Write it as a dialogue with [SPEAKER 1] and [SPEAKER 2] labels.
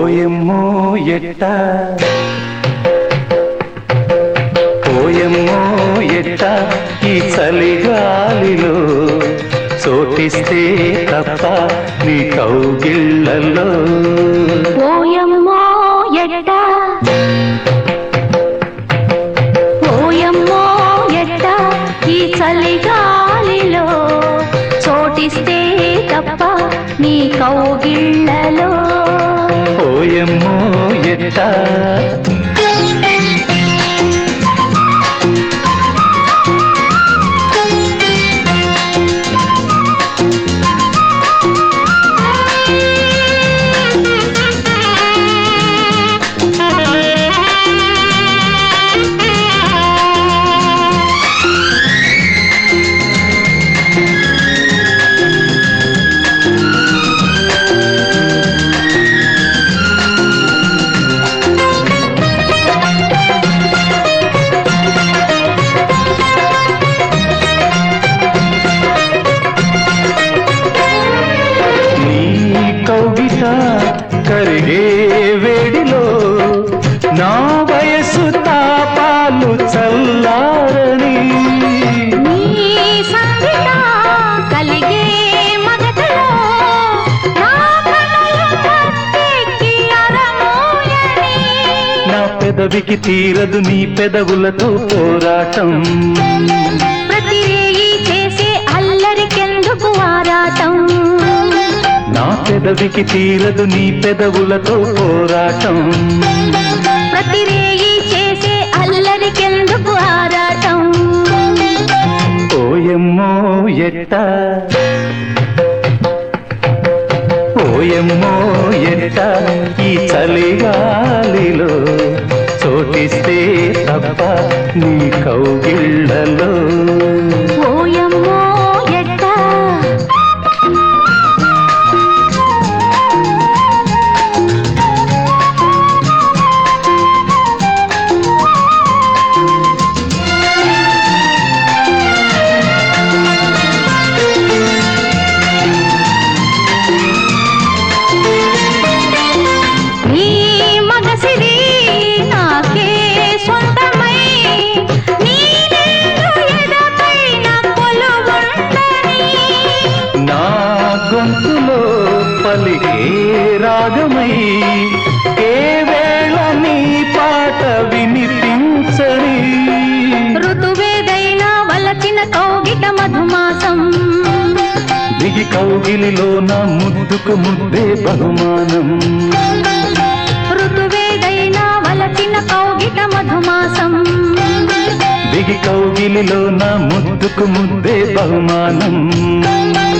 [SPEAKER 1] ఓయమ్మో ఎట్ట ఓయమ్మో ఎట్ట ఈ చలిగాలిలో చోటిస్తే తప్ప నీ కౌగిళ్ళలో
[SPEAKER 2] ఓయమ్మో ఎట్ట ఓయమ్మో ఎట్ట ఈ చలిగాలిలో చోటిస్తే తప్ప నీ కౌగిళ్ళలో
[SPEAKER 1] ఓయమ్మో ఎట్ట కరిగే వేడిలో నా వయసు తాపాలు చల్లారని
[SPEAKER 2] నీ సంగీత కలిగే మగతలో నా కనులు తట్టెక్కి అరమోయని
[SPEAKER 1] నా పెదవికి తీరదు నీ పెదవులతో పోరాటం
[SPEAKER 2] ప్రతి రేయి చేసే అల్లరికెందుకు ఆరాటం
[SPEAKER 1] నా పెదవికి తీరదు నీ పెదవులతో పోరాటం
[SPEAKER 2] ప్రతి రేయి చేసే అల్లరికెందుకు ఆరాటం
[SPEAKER 1] ఓయమ్మో ఎట్ట ఓయమ్మో ఎట్ట ఈ చలిగాలిలో చోటిస్తే తప్ప నీ కౌగిళ్ళలో
[SPEAKER 2] ఓయమ్మో ఎట్ట
[SPEAKER 1] గొంతులో పలికే రాగమై ఏ వేళ నీ పాట వినిపించని
[SPEAKER 2] ఋతువేదైనా వలచిన కౌగిట మధుమాసం
[SPEAKER 1] దిగి కౌగిలిలో నా ముద్దుకు ముద్దే బహుమానం
[SPEAKER 2] ఋతువేదైనా వలచిన కౌగిట మధుమాసం
[SPEAKER 1] దిగి కౌగిలిలో నా ముద్దుకు ముద్దే బహుమానం